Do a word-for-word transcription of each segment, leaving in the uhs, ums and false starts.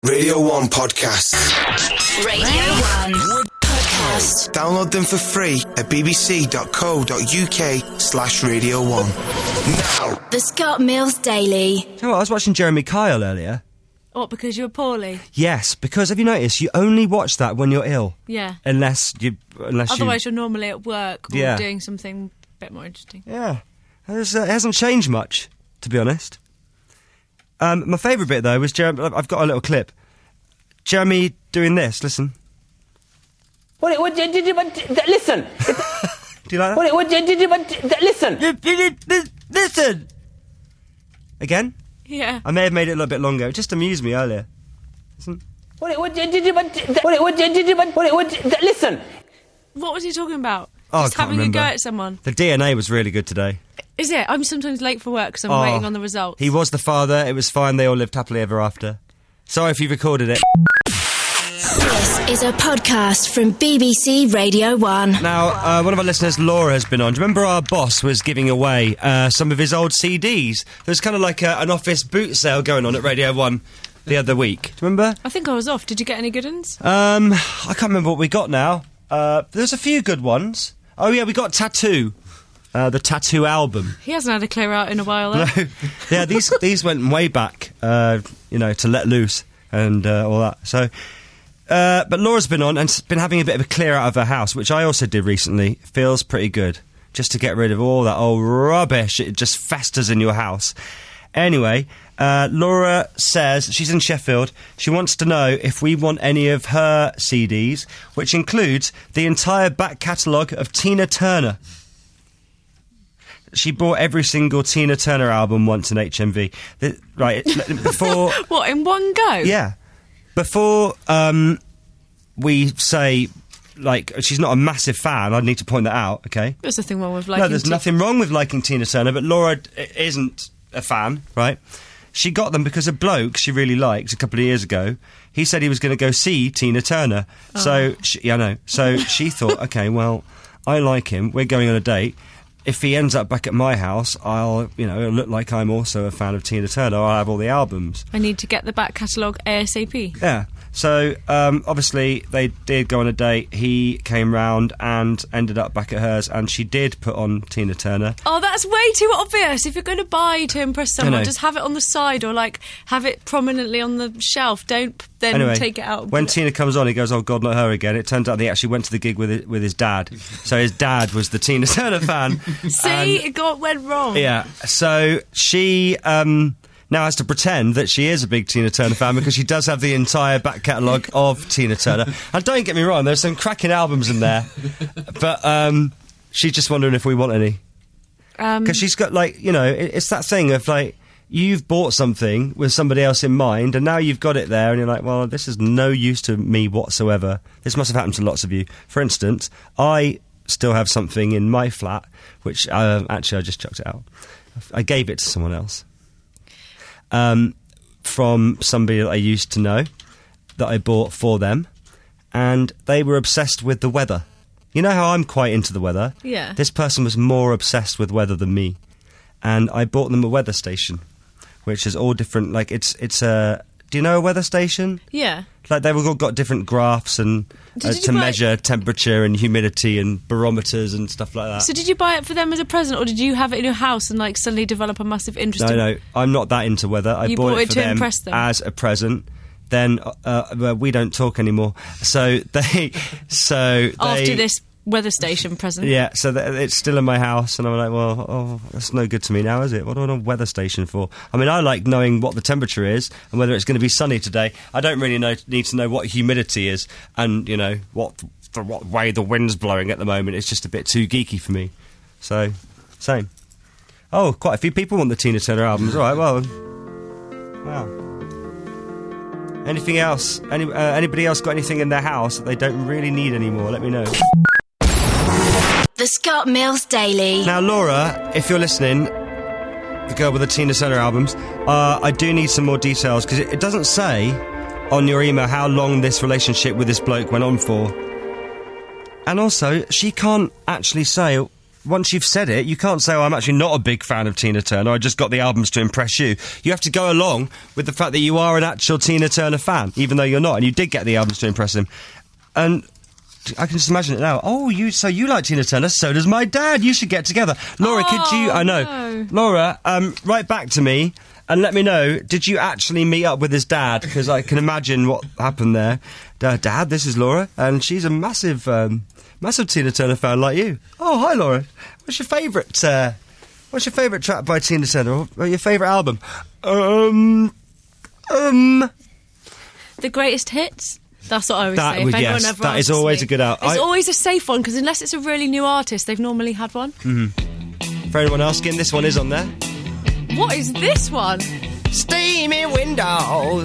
Radio one Podcast. Radio one Podcast. Download them for free at bbc.co.uk slash radio one. Now. The Scott Mills Daily. You know what, I was watching Jeremy Kyle earlier. What, because you were poorly? Yes, because have you noticed, you only watch that when you're ill. Yeah. Unless you... Unless Otherwise you, you're normally at work or Yeah. doing something a bit more interesting. Yeah. It's, uh, it hasn't changed much, to be honest. Um, my favourite bit, though, was Jeremy... I've got a little clip. Jeremy doing this, listen. What, what did you... Listen. Do you like that? What, what did you... Listen. Listen! Again? Yeah. I may have made it a little bit longer. It just amused me earlier. Listen. What, what did you... What, what did you... What, what, listen. What was he talking about? Oh, Just I can't having remember. a go at someone. The D N A was really good today. Is it? I'm sometimes late for work because I'm Oh, waiting on the results. He was the father. It was fine. They all lived happily ever after. Sorry if you recorded it. This is a podcast from B B C Radio one. Now, uh, one of our listeners, Laura, has been on. Do you remember our boss was giving away uh, some of his old C Ds? There was kind of like a, an office boot sale going on at Radio one the other week. Do you remember? I think I was off. Did you get any good ones? Um, I can't remember what we got now. Uh, there's a few good ones. Oh, yeah, we got Tattoo. Uh, the Tattoo album. He hasn't had a clear out in a while, though. No. Yeah, these these went way back, uh, you know, to Let Loose and uh, all that. So, uh, but Laura's been on and s- been having a bit of a clear out of her house, which I also did recently. Feels pretty good, just to get rid of all that old rubbish. It just festers in your house. Anyway, uh, Laura says she's in Sheffield. She wants to know if we want any of her C Ds, which includes the entire back catalogue of Tina Turner. She bought every single Tina Turner album once in H M V. The, right, before... What, in one go? Yeah. Before um, we say, like, she's not a massive fan, I need to point that out, okay? There's nothing wrong with liking No, there's Ti- nothing wrong with liking Tina Turner, but Laura i- isn't a fan, right? She got them because a bloke she really liked a couple of years ago, he said he was going to go see Tina Turner. Oh. So, she, yeah, I know. So she thought, okay, well, I like him, we're going on a date. If he ends up back at my house, I'll, you know, it'll look like I'm also a fan of Tina Turner. I'll have all the albums. I need to get the back catalogue ASAP. Yeah. So, um, obviously, they did go on a date. He came round and ended up back at hers, and she did put on Tina Turner. Oh, that's way too obvious. If you're going to buy to impress I know. someone, just have it on the side or, like, have it prominently on the shelf. Don't then Anyway, take it out. and when put it- Tina comes on, he goes, "Oh God, not her again." It turns out he actually went to the gig with his, with his dad. So his dad was the Tina Turner fan. See, And- it got went wrong. yeah. So she um, now has to pretend that she is a big Tina Turner fan because she does have the entire back catalogue of Tina Turner. And don't get me wrong, there's some cracking albums in there, but um, she's just wondering if we want any. Um, Because she's got, like, you know, it, it's that thing of, like, you've bought something with somebody else in mind, and now you've got it there, and you're like, well, this is no use to me whatsoever. This must have happened to lots of you. For instance, I still have something in my flat, which, uh, actually, I just chucked it out. I gave it to someone else. Um, from somebody that I used to know, that I bought for them, and they were obsessed with the weather. You know how I'm quite into the weather? Yeah. This person was more obsessed with weather than me. And I bought them a weather station, which is all different, like, it's it's a... Do you know a weather station? yeah. Like, they've all got different graphs and Did uh, you to buy- measure temperature and humidity and barometers and stuff like that. So did you buy it for them as a present, or did you have it in your house and, like, suddenly develop a massive interest No, in no, I'm not that into weather. I You bought, bought it it for to them, impress them. as a present. Then uh, well, we don't talk anymore. So they, so they, after this weather station present? yeah. So th- it's still in my house, and I'm like, well, oh, that's no good to me now, is it? What do I want a weather station for? I mean, I like knowing what the temperature is and whether it's going to be sunny today. I don't really know, need to know what humidity is, and you know what the what way the wind's blowing at the moment. It's just a bit too geeky for me. So, same. Oh, quite a few people want the Tina Turner albums. All right, well, wow. Anything else? Any, uh, anybody else got anything in their house that they don't really need anymore? Let me know. The Scott Mills Daily. Now, Laura, if you're listening, the girl with the Tina Turner albums, uh, I do need some more details, because it, it doesn't say on your email how long this relationship with this bloke went on for. And also, she can't actually say once you've said it, you can't say, oh, I'm actually not a big fan of Tina Turner, I just got the albums to impress you. You have to go along with the fact that you are an actual Tina Turner fan, even though you're not, and you did get the albums to impress him. And I can just imagine it now. Oh, you so you like Tina Turner, so does my dad. You should get together. Laura, Oh, could you... I know. no. Laura, um, write back to me and let me know, did you actually meet up with his dad? Because I can imagine what happened there. Uh, Dad, this is Laura, and she's a massive, um, massive Tina Turner fan like you. Oh, hi, Laura. What's your favourite, uh, what's your favourite track by Tina Turner? Or your favourite album? Um, um... The greatest hits? That's what I always That say. would- if anyone yes, ever that is asks always me. a good out- It's I- always a safe one, because unless it's a really new artist, they've normally had one. For anyone asking, this one is on there. What is this one? Steamy windows.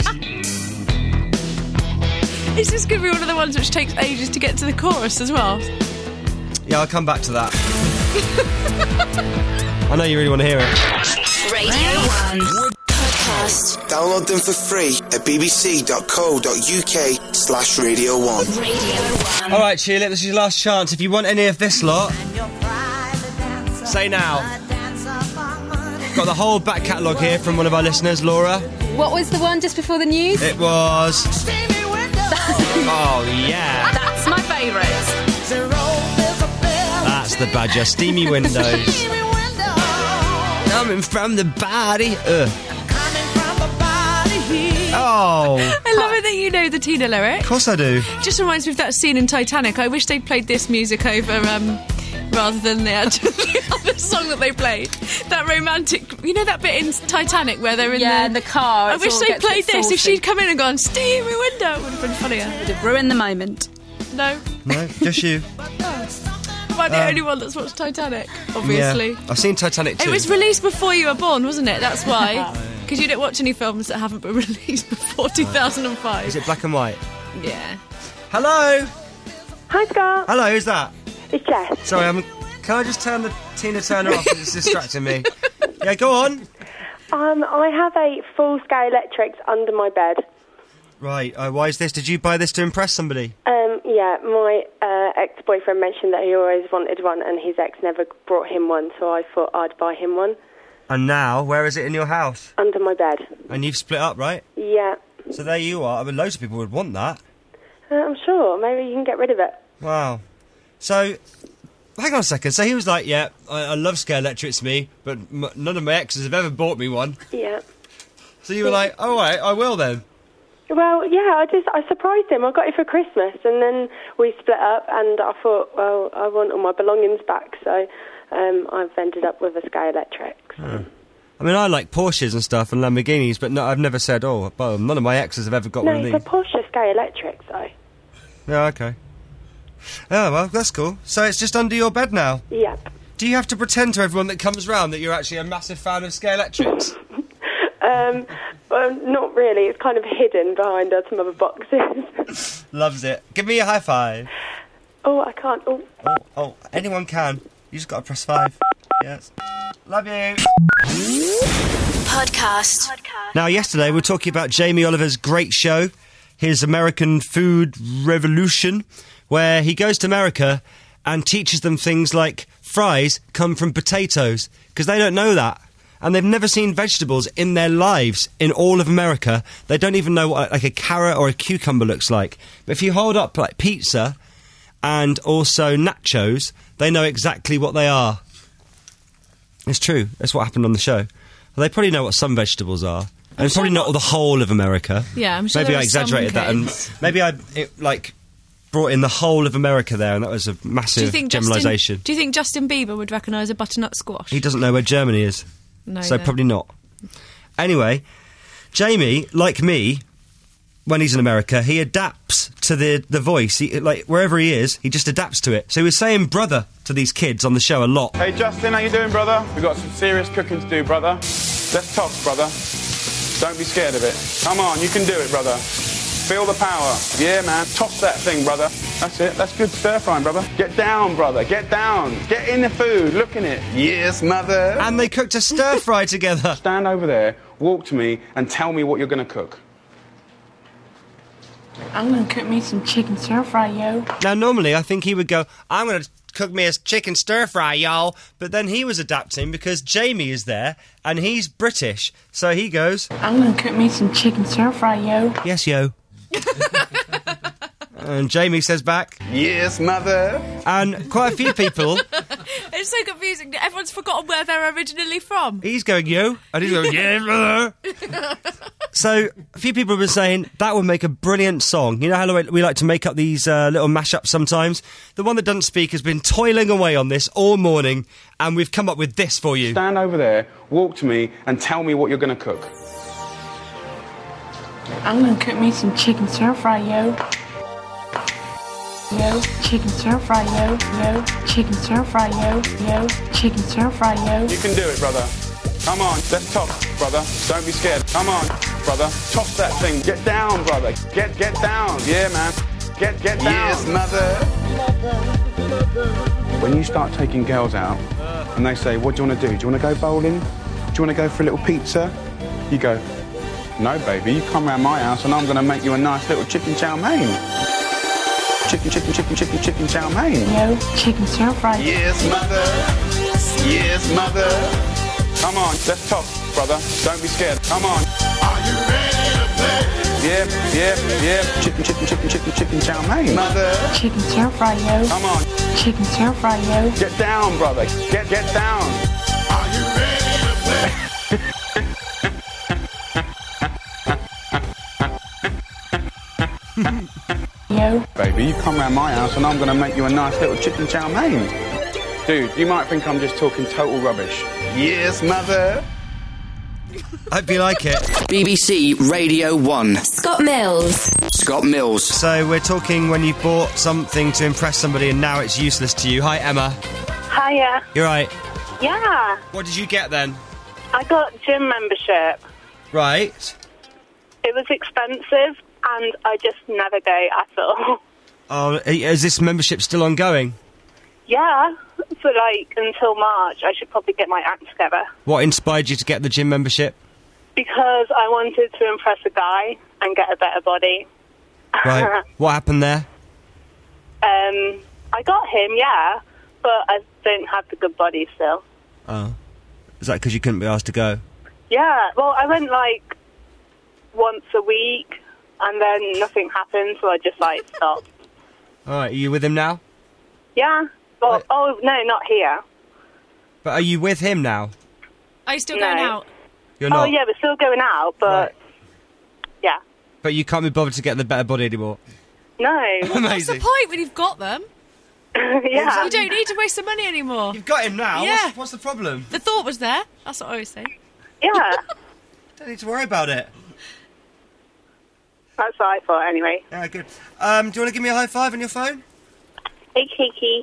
Is this going to be one of the ones which takes ages to get to the chorus as well? Yeah, I'll come back to that. I know you really want to hear it. Radio one podcast. Download them for free at bbc.co.uk slash Radio one. Radio one. All right, Tulip, this is your last chance. If you want any of this lot, say now. Got the whole back catalogue here from one of our listeners, Laura. What was the one just before the news? It was... Oh, yeah. That's my favourite. That's the Badger. Steamy windows. Coming from the body. Ugh. Oh, I love it that you know the Tina lyric. of course I do. Just reminds me of that scene in Titanic. I wish they'd played this music over, um, rather than the actual- the other song that they played. That romantic, you know that bit in Titanic where they're in Yeah, the, in the car. I it's wish all they gets a played bit this. If saucy. she'd come in and gone, steamy window, it would have been funnier. Would have ruined the moment. No, No, just you. am I the only one that's watched Titanic? Obviously. Yeah. I've seen Titanic too. It was released before you were born, wasn't it? That's why. Because you don't watch any films that haven't been released before two thousand five. Is it black and white? Yeah. Hello? Hi, Scott. Hello, who's that? It's Jess. Sorry, I'm... Can I just turn the Tina Turner off? It's distracting me. Yeah, go on. Um, I have a full-scale electrics under my bed. Right, uh, why is this? Did you buy this to impress somebody? Um, yeah, my uh, ex-boyfriend mentioned that he always wanted one and his ex never brought him one, so I thought I'd buy him one. And now, where is it in your house? Under my bed. And you've split up, right? Yeah. So there you are. I mean, loads of people would want that. Uh, I'm sure. Maybe you can get rid of it. Wow. So, hang on a second. So he was like, yeah, I, I love Scale Electrics, me, but m- none of my exes have ever bought me one. Yeah. So you were like, all right, I will then. Well, yeah, I just, I surprised him. I got it for Christmas and then we split up and I thought, well, I want all my belongings back, so um, I've ended up with a Sky Electrics. I mean, I like Porsches and stuff and Lamborghinis, but no, I've never said, oh, well, none of my exes have ever got No, one of it's a these. Porsche Sky Electrics, though. Yeah, okay. Oh, well, that's cool. So it's just under your bed now. Yep. Do you have to pretend to everyone that comes round that you're actually a massive fan of Scale Electrics? Um, well, not really. It's kind of hidden behind uh, some other boxes. Loves it. Give me a high five. Oh, I can't. Oh, Oh, oh, anyone can. You just got to press five. Yes. Love you. Podcast. Now, yesterday we were talking about Jamie Oliver's great show, his American Food Revolution, where he goes to America and teaches them things like fries come from potatoes, because they don't know that. And they've never seen vegetables in their lives in all of America. They don't even know what like a carrot or a cucumber looks like. But if you hold up like pizza and also nachos, they know exactly what they are. It's true. That's what happened on the show. Well, they probably know what some vegetables are. And it's probably not the whole of America. Yeah, I'm sure Maybe there I are some exaggerated that, and kids. maybe I it, like brought in the whole of America there, and that was a massive Do you think generalisation. Justin, do you think Justin Bieber would recognise a butternut squash? He doesn't know where Germany is, No, so then. probably not. Anyway, Jamie, like me, when he's in America, he adapts to the the voice. He, like wherever he is, he just adapts to it. So he was saying "brother" to these kids on the show a lot. Hey Justin, how you doing, brother? We've got some serious cooking to do, brother. Let's talk, brother. Don't be scared of it. Come on, you can do it, brother. Feel the power. Yeah, man. Toss that thing, brother. That's it. That's good stir frying, brother. Get down, brother. Get down. Get in the food. Look in it. Yes, mother. And they cooked a stir fry together. Stand over there, walk to me, and tell me what you're going to cook. I'm gonna cook me some chicken stir fry, yo. Now, normally, I think he would go, I'm going to cook me a chicken stir fry, y'all. But then he was adapting because Jamie is there and he's British. So he goes, I'm gonna cook me some chicken stir fry, yo. yes, yo. And Jamie says back, Yes, mother. and quite a few people, It's so confusing. Everyone's forgotten where they're originally from. he's going, yo, and he's going, yeah, brother. So a few people have been saying that would make a brilliant song. You know how we like to make up these uh, little mashups sometimes? The one that doesn't speak has been toiling away on this all morning, and we've come up with this for you. Stand over there, walk to me, and tell me what you're going to cook. I'm gonna cook me some chicken stir fry, yo. Yo, chicken stir fry, yo, yo, chicken stir fry, yo, yo, chicken stir fry, yo. You can do it, brother. Come on, let's top, brother. Don't be scared. Come on, brother. Top that thing. Get down, brother. Get get down. Yeah, man. Get get down. Yes, mother. When you start taking girls out and they say, what do you want to do? Do you want to go bowling? Do you want to go for a little pizza? You go, no, baby. You come round my house and I'm going to make you a nice little chicken chow mein. Chicken, chicken, chicken, chicken, chicken chow mein. Yo, chicken stir fry. Yes, mother. Yes, mother. Come on, let's talk, brother. Don't be scared. Come on. Are you ready to play? Yeah, yeah, yeah. Chicken, chicken, chicken, chicken, chicken chow mein. Mother. Chicken stir fry, yo. Come on. Chicken stir fry, yo. Get down, brother. Get get down. Are you ready to play? Yo. Baby, you come round my house and I'm going to make you a nice little chicken chow mein. Dude, you might think I'm just talking total rubbish. Yes, mother. Hope you like it. B B C Radio one. Scott Mills. Scott Mills. So we're talking when you bought something to impress somebody and now it's useless to you. Hi, Emma. Hiya. You're right. Yeah, What did you get then? I got gym membership. Right. It was expensive, and I just never go at all. Oh, is this membership still ongoing? Yeah, for like until March. I should probably get my act together. What inspired you to get the gym membership? Because I wanted to impress a guy and get a better body. Right. What happened there? Um, I got him, yeah, but I don't have the good body still. Oh. Is that because you couldn't be asked to go? Yeah, well, I went like once a week, and then nothing happened, so I just like stopped. All right, are you with him now? Yeah. Well, Right. oh no, not here. But are you with him now? Are you still No. going out? You're not. Oh yeah, we're still going out, but Right. yeah. But you can't be bothered to get the better body anymore. No. What's the Amazing. point when you've got them? yeah. You don't need to waste the money anymore. You've got him now. Yeah. What's, what's the problem? The thought was there. That's what I always say. Yeah. Don't need to worry about it. That's what I thought anyway. Yeah, good. Um, do you want to give me a high five on your phone? Hey, Kiki.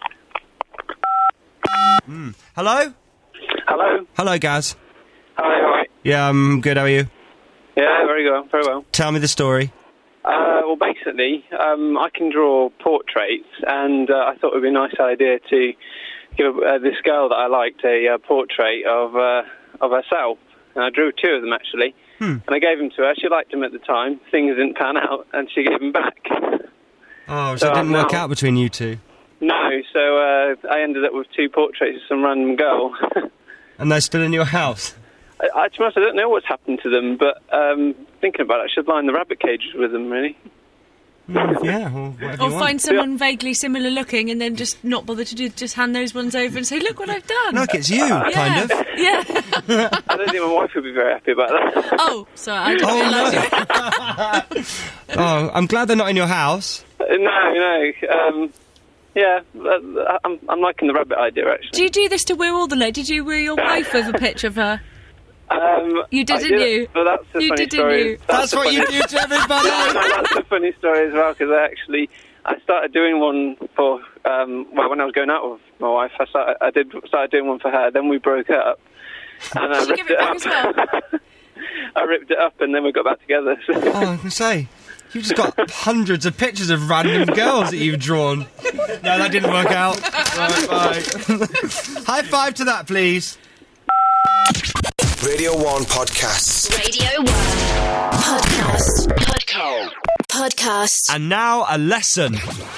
Hello? Hello. Hello, Gaz. Hi, all right. Yeah, I'm good. How are you? Yeah, very good, very well. Tell me the story. Uh, well, basically, um, I can draw portraits, and uh, I thought it would be a nice idea to give uh, this girl that I liked a uh, portrait of uh, of herself. And I drew two of them, actually. Hmm. And I gave them to her. She liked them at the time. Things didn't pan out, and she gave them back. Oh, so, So it didn't I'm work now- out between you two. No, so uh, I ended up with two portraits of some random girl. And they're still in your house? I, I, to be honest, I don't know what's happened to them, but um, thinking about it, I should line the rabbit cages with them, really. Mm, yeah, or whatever Or you find want. someone vaguely similar looking and then just not bother to do, just hand those ones over and say, look what I've done. Look, it's you, yeah. kind of. Yeah. I don't think my wife would be very happy about that. Oh, sorry, I didn't Oh, realise it. Oh, I'm glad they're not in your house. Uh, No, no. Um, yeah, uh, I'm, I'm liking the rabbit idea, actually. Do you do this to woo all the ladies? Did you woo your wife with a picture of her? Um, You did, I didn't you? But that's a You funny did, didn't story. you? That's a what you funny- do to everybody. That's a funny story as well, because I actually, I started doing one for, um, well, when I was going out with my wife, I started, I did started doing one for her, then we broke up. And I Did you ripped give it back up. as well? I ripped it up and then we got back together. So. Oh, I can say, you've just got hundreds of pictures of random girls that you've drawn. No, that didn't work out. Right, bye. High five to that, please. Radio one Podcasts. Radio one. Podcast. Podcast. Podcast. And now a lesson.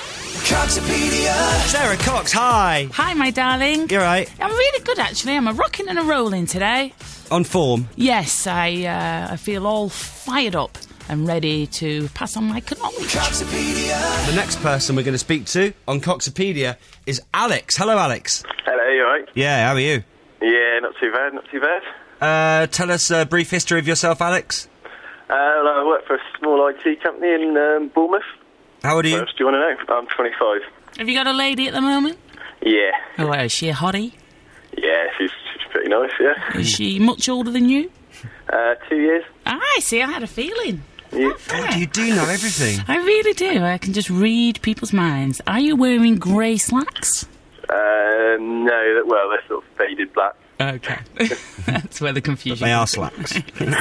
Coxopedia. Sarah Cox, hi. Hi, my darling. You're right. I'm really good, actually. I'm a rocking and a rolling today. On form. Yes, I uh, I feel all fired up and ready to pass on my knowledge. Coxopedia. The next person we're going to speak to on Coxopedia is Alex. Hello, Alex. Hello, you alright? Yeah, how are you? Yeah, not too bad, not too bad. Uh, tell us a brief history of yourself, Alex. Uh, well, I work for a small I T company in um, Bournemouth. How old are you? What else do you want to know? I'm twenty-five. Have you got a lady at the moment? Yeah. Oh, is she a hottie? Yeah, she's, she's pretty nice, yeah. Is she much older than you? Uh, two years. I see, I had a feeling. Yeah. God, you do know everything. I really do. I can just read people's minds. Are you wearing grey slacks? Uh, no, that, well, they're sort of faded black. Okay. That's where the confusion They are slacks.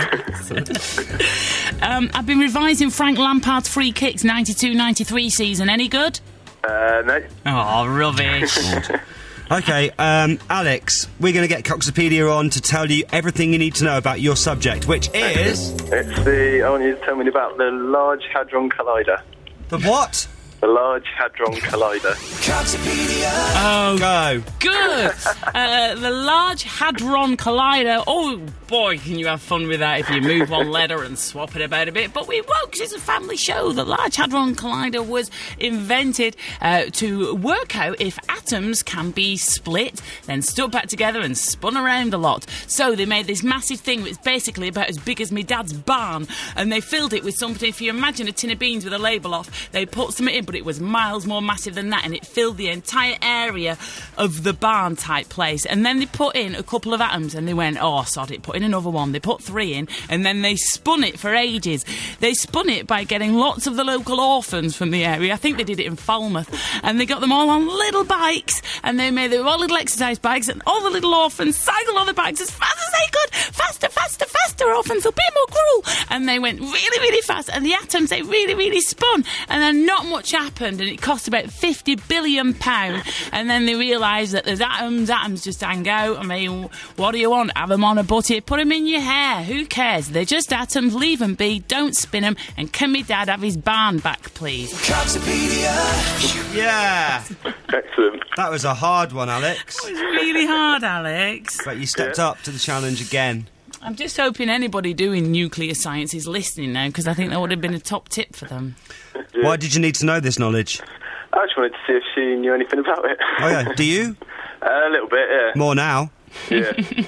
um, I've been revising Frank Lampard's free kicks ninety-two ninety-three season. Any good? Uh, no. Oh, rubbish. Okay, um, Alex, we're going to get Coxopedia on to tell you everything you need to know about your subject, which is... It's the... I want you to tell me about the Large Hadron Collider. The what? The Large Hadron Collider. Coxopedia. Oh, Go. good. uh, the Large Hadron Collider. Oh, boy, can you have fun with that if you move one letter and swap it about a bit. But we won't, because it's a family show. The Large Hadron Collider was invented uh, to work out if atoms can be split, then stuck back together and spun around a lot. So they made this massive thing that's basically about as big as my dad's barn, and they filled it with something. If you imagine a tin of beans with a label off, they put something in, but it was miles more massive than that, and it filled the entire area of the barn type place. And then they put in a couple of atoms, and they went, oh, sod it, put in another one. They put three in, and then they spun it for ages. They spun it by getting lots of the local orphans from the area. I think they did it in Falmouth, and they got them all on little bikes, and they made them all little exercise bikes, and all the little orphans cycled on the bikes as fast as they could. Faster, faster, faster, orphans will be more cruel. And they went really, really fast, and the atoms, they really, really spun, and then not much happened, and it cost about fifty billion pounds. And then they realised that there's atoms, atoms just hang out. I mean, what do you want? Have them on a butty, put them in your hair. Who cares? They're just atoms. Leave them be. Don't spin them. And can me dad have his barn back, please? Coxopedia. Yeah. Excellent. That was a hard one, Alex. It was really hard, Alex. But you stepped up to the challenge again. I'm just hoping anybody doing nuclear science is listening now, because I think that would have been a top tip for them. Yeah. Why did you need to know this knowledge? I just wanted to see if she knew anything about it. Oh, yeah. Do you? Uh, a little bit, yeah. More now. Yeah.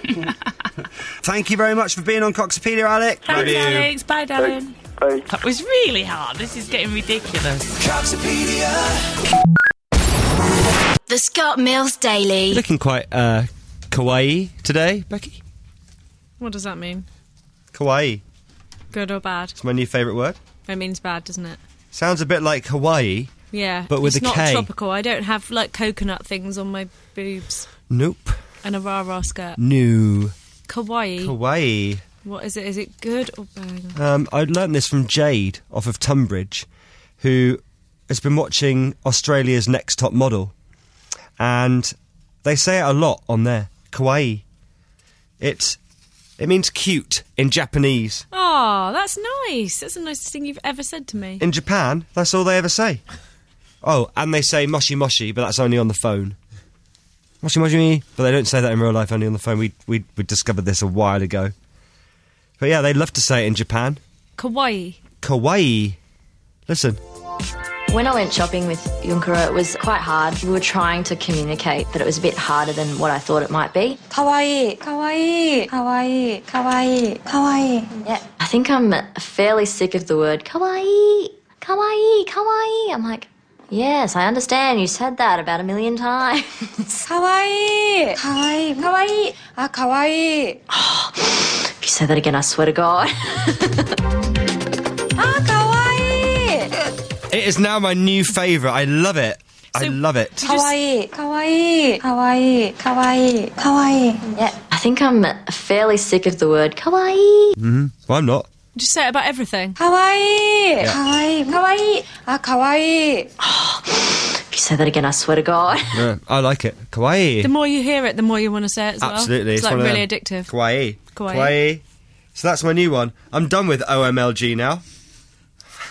Thank you very much for being on Coxopedia, Alex. Thanks, Love you. Alex. Bye, darling. Bye. That was really hard. This is getting ridiculous. Coxopedia. The Scott Mills Daily. Looking quite uh, kawaii today, Becky. What does that mean? Kawaii. Good or bad? It's my new favourite word. It means bad, doesn't it? Sounds a bit like Hawaii. Yeah. But with it's a not K. tropical. I don't have, like, coconut things on my boobs. Nope. And a rah-rah skirt. No. Kawaii. Kawaii. What is it? Is it good or bad? Um, I learnt this from Jade off of Tunbridge, who has been watching Australia's Next Top Model. And they say it a lot on there. Kawaii. It, it means cute in Japanese. Oh, that's nice. That's the nicest thing you've ever said to me. In Japan, that's all they ever say. Oh, and they say moshi moshi, but that's only on the phone. Moshi moshi, but they don't say that in real life, only on the phone. We, we, we discovered this a while ago. But yeah, they love to say it in Japan. Kawaii. Kawaii. Listen. When I went shopping with Yunkara, it was quite hard. We were trying to communicate, but it was a bit harder than what I thought it might be. Kawaii, kawaii, kawaii, kawaii, kawaii. Yeah, I think I'm fairly sick of the word kawaii, kawaii, kawaii. I'm like, yes, I understand. You said that about a million times. Kawaii, kawaii, kawaii, ah, kawaii. Oh, if you say that again, I swear to God. Ah, kawaii. It is now my new favourite. I love it. I So, love it. Kawaii, kawaii, kawaii, kawaii, kawaii. Yeah, I think I'm fairly sick of the word kawaii. Mm-hmm. Well, I'm not. Just say it about everything. Kawaii, Yeah. kawaii, kawaii, ah, kawaii. Oh, if you say that again, I swear to God. Yeah, I like it. Kawaii. The more you hear it, the more you want to say it as well. Absolutely. It's, like one of really them. addictive. Kawaii. Kawaii. Kawaii. So that's my new one. I'm done with O M L G now.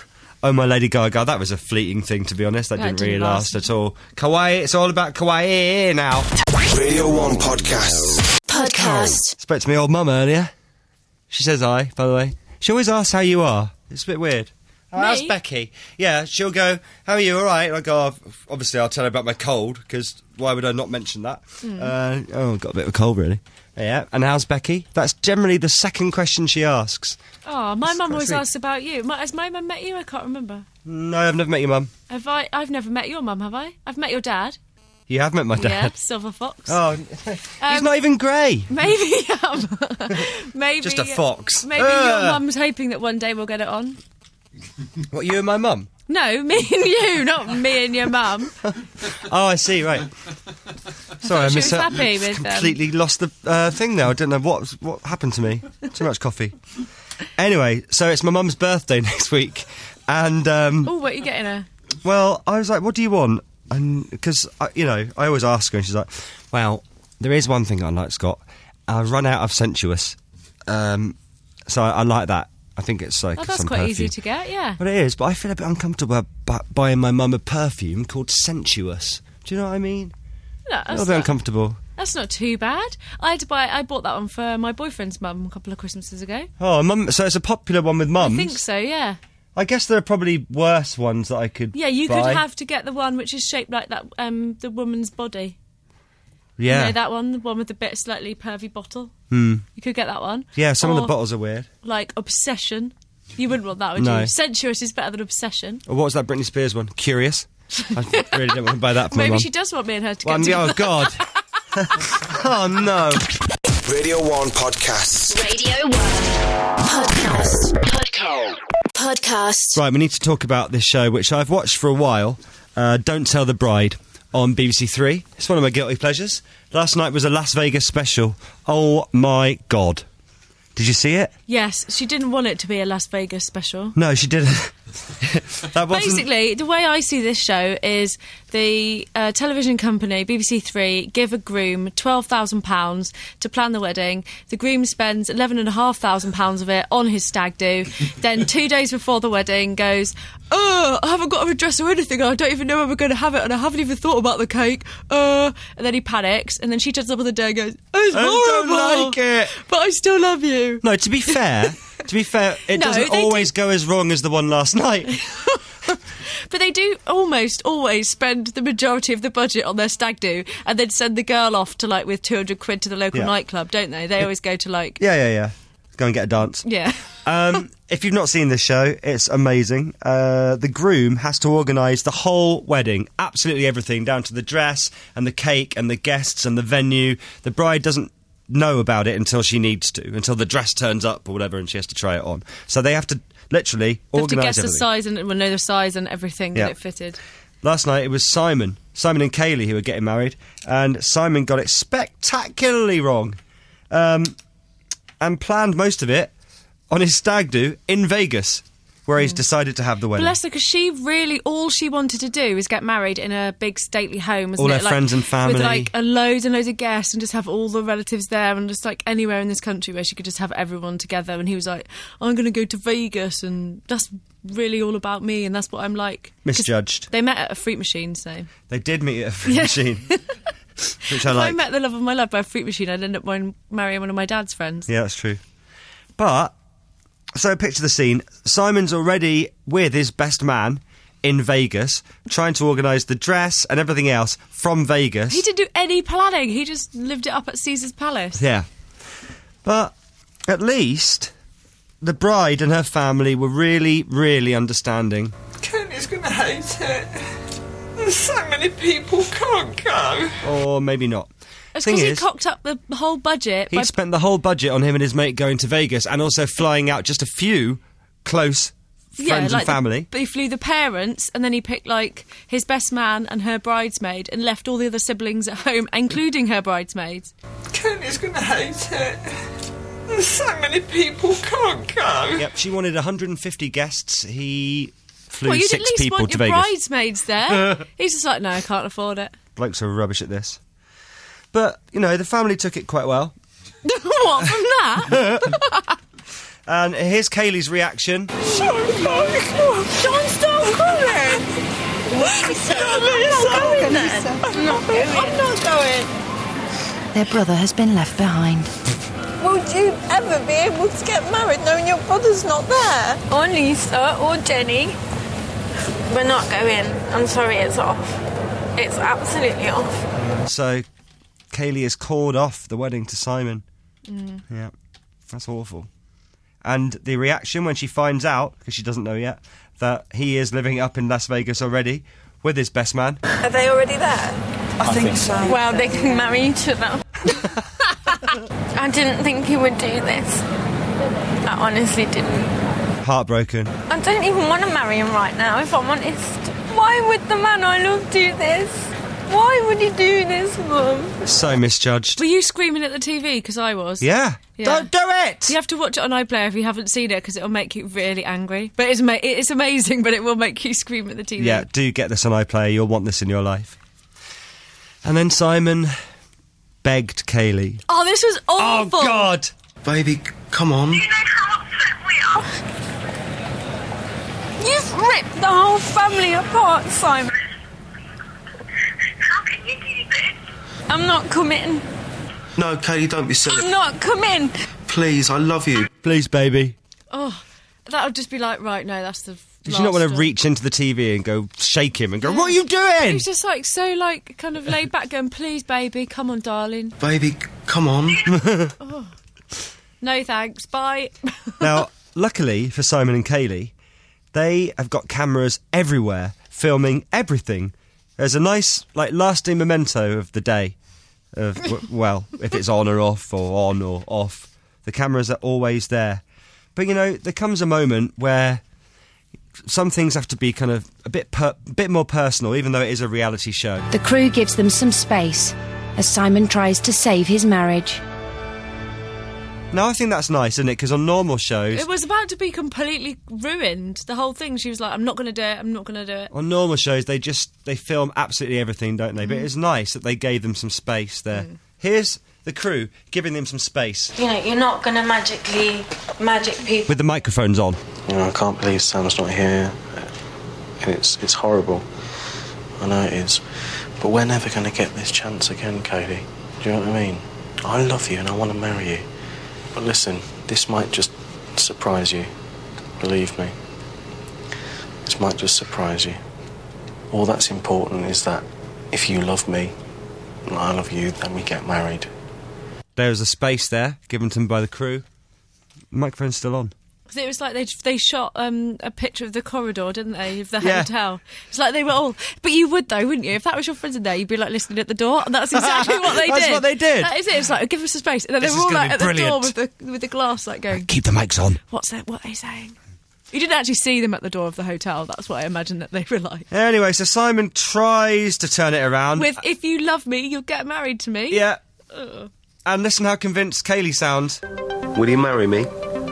Oh My Lady Gaga, that was a fleeting thing, to be honest. That That didn't didn't really last. last. at all. Kawaii, it's all about kawaii now. Radio one Podcasts. Podcast. Spoke to my old mum earlier. She says hi, by the way. She always asks how you are. It's a bit weird. Oh, how's Me? Becky? Yeah, she'll go, how are you, all right? And I go, oh, obviously I'll tell her about my cold, because why would I not mention that? Hmm. Uh, oh, I've got a bit of a cold, really. Yeah, and how's Becky? That's generally the second question she asks. Oh, my mum always sweet. asks about you. My, has my mum met you? I can't remember. No, I've never met your mum. Have I? I've never met your mum, have I? I've met your dad. You have met my dad. Yeah, Silver Fox. Oh, he's not even grey. Maybe, um, maybe Just a fox. Maybe Ah. your mum's hoping that one day we'll get it on. What, you and my mum? No, me and you, not me and your mum. Oh, I see, right. Sorry, I she missed was that. happy with, um, Completely lost the uh, thing there. I don't know what what happened to me. Too much coffee. Anyway, so it's my mum's birthday next week, and um, Oh, what are you getting her? well, I was like, "What do you want?" And because you know, I always ask her, and she's like, "Well, there is one thing I like, Scott. I run out of sensuous, um, so I, I like that. I think it's like Oh, that's some quite perfume. easy to get, yeah. Well, it is, but I feel a bit uncomfortable bu- buying my mum a perfume called Sensuous. Do you know what I mean? No, A that's, little bit not, uncomfortable. that's not too bad. I had to buy. I bought that one for my boyfriend's mum a couple of Christmases ago. Oh, mum. So it's a popular one with mums. I think so, yeah. I guess there are probably worse ones that I could. Yeah, you buy. could have to get the one which is shaped like that, um, the woman's body. Yeah. You know that one, the one with the bit slightly pervy bottle. Hmm. You could get that one. Yeah, some of the Or, bottles are weird. like Obsession. You wouldn't want that, would No. you? Sensuous is better than Obsession. Or what was that Britney Spears one? Curious. I really don't want to buy that for my Maybe mum. she does want me and her to Well, get oh together. God. Oh no. Radio one Podcasts. Radio one. Podcast. Podcast. Podcast. Right, we need to talk about this show, which I've watched for a while. Uh, Don't Tell the Bride on B B C Three. It's one of my guilty pleasures. Last night was a Las Vegas special. Oh my God. Did you see it? Yes, she didn't want it to be a Las Vegas special. No, she didn't. That wasn't. Basically, the way I see this show is the uh, television company, B B C Three, give a groom twelve thousand pounds to plan the wedding. The groom spends eleven thousand five hundred pounds of it on his stag do. Then, two days before the wedding, goes, oh, I haven't got a dress or anything. I don't even know when we're going to have it, and I haven't even thought about the cake. Uh, and then he panics, and then she turns up on the day and goes, it's I horrible, don't like it. but I still love you. No, to be fair, to be fair, it No, doesn't they always go as wrong as the one last night. But they do almost always spend the majority of the budget on their stag do and then send the girl off to, like, with two hundred quid to the local Yeah. nightclub, don't they? They always go to, like... Yeah, yeah, yeah. Go and get a dance. Yeah. Um, if you've not seen this show, it's amazing. Uh, the groom has to organise the whole wedding, absolutely everything, down to the dress and the cake and the guests and the venue. The bride doesn't know about it until she needs to, until the dress turns up or whatever, and she has to try it on. So they have to literally They have to organise guess the everything. size and well, know the size and everything Yeah. that it fitted. Last night it was Simon, Simon and Kaylee who were getting married, and Simon got it spectacularly wrong, um, and planned most of it on his stag do in Vegas, where he's decided to have the wedding. Bless her, because she really, all she wanted to do was get married in a big stately home, wasn't All it? her friends and family. With, like, a loads and loads of guests and just have all the relatives there and just, like, anywhere in this country where she could just have everyone together. And he was like, I'm going to go to Vegas and that's really all about me and that's what I'm like. 'Cause Misjudged. They met at a fruit machine, so... They did meet at a fruit Yeah. machine, which I If I like. met the love of my life by a fruit machine, I'd end up marrying marrying one of my dad's friends. Yeah, that's true. But, so picture the scene. Simon's already with his best man in Vegas, trying to organise the dress and everything else from Vegas. He didn't do any planning. He just lived it up at Caesar's Palace. Yeah. But at least the bride and her family were really, really understanding. Kenny's gonna hate it. There's so many people can't go. Or maybe not. It's Thing because he is, cocked up the whole budget. he by spent the whole budget on him and his mate going to Vegas and also flying out just a few close friends like and family. The, but he flew the parents, and then he picked like his best man and her bridesmaid, and left all the other siblings at home, including her bridesmaids. Kenny's gonna hate it. There's so many people can't go. Yep, she wanted one hundred fifty guests. He flew well, you'd six at least people want to your Vegas. bridesmaids there. He's just like, no, I can't afford it. Blokes are rubbish at this. But, you know, the family took it quite well. What, from that? And here's Kaylee's reaction. Sean, stop crying! I'm not going then. I'm not going. I'm not going. Their brother has been left behind. Would you ever be able to get married knowing your brother's not there? Or Lisa, or Jenny. We're not going. I'm sorry, it's off. It's absolutely off. So, Kaylee has called off the wedding to Simon. Mm. Yeah, that's awful. And the reaction when she finds out, because she doesn't know yet, that he is living up in Las Vegas already with his best man. Are they already there? I, I think, think so. Well, they can marry each other. I didn't think he would do this. I honestly didn't. Heartbroken. I don't even want to marry him right now, if I'm honest. Why would the man I love do this? Why would he do this, Mum? So misjudged. Were you screaming at the T V? Because I was. Yeah. yeah. Don't do it! You have to watch it on iPlayer if you haven't seen it, because it'll make you really angry. But it's, ama- it's amazing, but it will make you scream at the T V. Yeah, do get this on iPlayer. You'll want this in your life. And then Simon begged Kaylee. Oh, this was awful. Oh, God. Baby, come on. You know how upset we are. You've ripped the whole family apart, Simon. How can you do this? I'm not coming. No, Kaylee, don't be silly. I'm not coming. Please, I love you. Please, baby. Oh, that would just be like, right, no, that's the Did last you not want to straw. reach into the T V and go shake him and go, what are you doing? He's just like, so like, kind of laid back going, please, baby, come on, darling. Baby, come on. Oh. No thanks, bye. Now, luckily for Simon and Kaylee, they have got cameras everywhere filming everything. There's a nice, like, lasting memento of the day. Of w- well, if it's on or off, or on or off. The cameras are always there. But, you know, there comes a moment where some things have to be kind of a bit per- bit more personal, even though it is a reality show. The crew gives them some space as Simon tries to save his marriage. Now, I think that's nice, isn't it? Because on normal shows... It was about to be completely ruined, the whole thing. She was like, I'm not going to do it, I'm not going to do it. On normal shows, they just they film absolutely everything, don't they? Mm. But it's nice that they gave them some space there. Mm. Here's the crew giving them some space. You know, you're not going to magically magic people. With the microphones on. You know, I can't believe Sam's not here. And it's, it's horrible. I know it is. But we're never going to get this chance again, Kaylee. Do you know what I mean? I love you and I want to marry you. But listen, this might just surprise you. Believe me. This might just surprise you. All that's important is that if you love me and I love you, then we get married. There was a space there given to them by the crew. The microphone's still on. Because it was like they they shot um, a picture of the corridor, didn't they, of the Yeah. hotel. It's like they were all... But you would, though, wouldn't you? If that was your friends in there, you'd be, like, listening at the door, and that's exactly what they That's did. what they did. That is it. It's like, give us some space. And then This they is were all, gonna like, be at the door brilliant. with the, with the glass, like, going... Keep the mics on. What's that? What are they saying? You didn't actually see them at the door of the hotel. That's what I imagine that they were like. Anyway, so Simon tries to turn it around. With, if you love me, you'll get married to me. Yeah. Ugh. And listen how convinced Kaylee sounds. Will you marry me?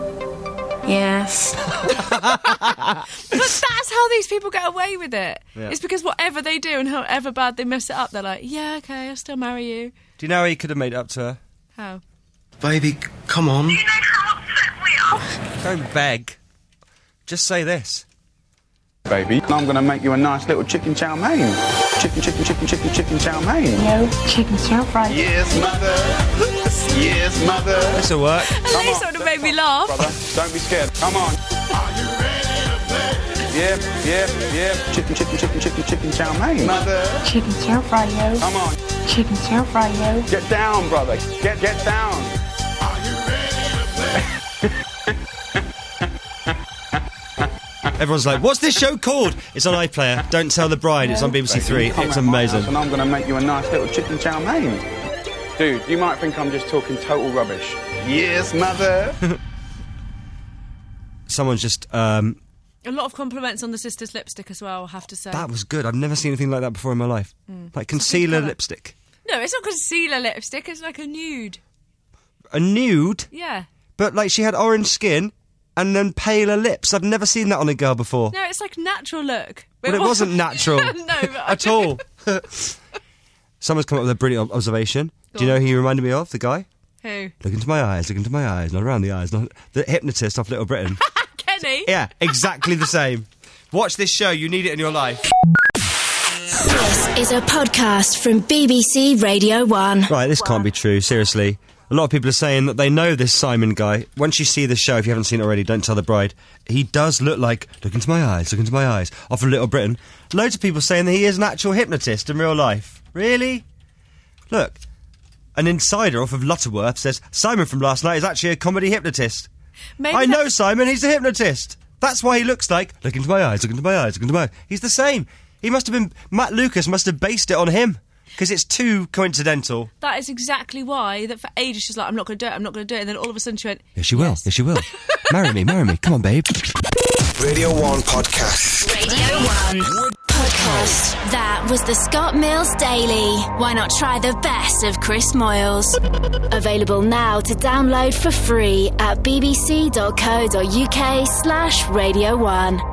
Yes. But that's how these people get away with it. Yeah. It's because whatever they do and however bad they mess it up, they're like, yeah, okay, I'll still marry you. Do you know how he could have made it up to her? How? Baby, come on. You know how upset we are. Don't beg. Just say this. Baby, I'm going to make you a nice little chicken chow mein. Chicken, chicken, chicken, chicken, chicken chow mein. No chicken stir fry. Yes, mother. Yes, mother. This'll work. At least it would have made me laugh. Brother, don't be scared. Come on. Are you ready to play? Yep, yep, yep. Chicken, chicken, chicken, chicken, chicken chow mein. Mother. Chicken stir fry, yo. Come on. Chicken stir fry, yo. Get down, brother. Get, get down. Are you ready to play? Everyone's like, what's this show called? It's on iPlayer. Don't Tell the Bride. It's on B B C Three. Come It's at my house amazing. And I'm going to make you a nice little chicken chow mein. Dude, you might think I'm just talking total rubbish. Yes, mother. Someone's just... Um, A lot of compliments on the sister's lipstick as well, I have to say. that was good. I've never seen anything like that before in my life. Mm. Like concealer colour. lipstick. No, it's not concealer lipstick, it's like a nude. A nude? Yeah. But like she had orange skin and then paler lips. I've never seen that on a girl before. No, it's like natural look. Well, it wasn't natural. No, but I at all. Someone's come up with a brilliant observation. Do you know who he reminded me of, the guy? Who? Look into my eyes, look into my eyes, not around the eyes. Not the hypnotist off Little Britain. Kenny? Yeah, exactly the same. Watch this show, you need it in your life. This is a podcast from B B C Radio one. Right, this can't be true, seriously. A lot of people are saying that they know this Simon guy. Once you see the show, if you haven't seen it already, Don't Tell the Bride, he does look like, look into my eyes, look into my eyes, off of Little Britain. Loads of people saying that he is an actual hypnotist in real life. Really? Look, an insider off of Lutterworth says, Simon from last night is actually a comedy hypnotist. Maybe I that- know Simon, he's a hypnotist. That's why he looks like, look into my eyes, look into my eyes, look into my eyes. He's the same. He must have been, Matt Lucas must have based it on him. Because it's too coincidental. That is exactly why that for ages she's like, I'm not going to do it, I'm not going to do it. And then all of a sudden she went, Yes, she will. Yes, she will. Marry me, marry me. Come on, babe. Radio one podcast. Radio one podcast. That was the Scott Mills Daily. Why not try the best of Chris Moyles? Available now to download for free at bbc.co.uk slash Radio one.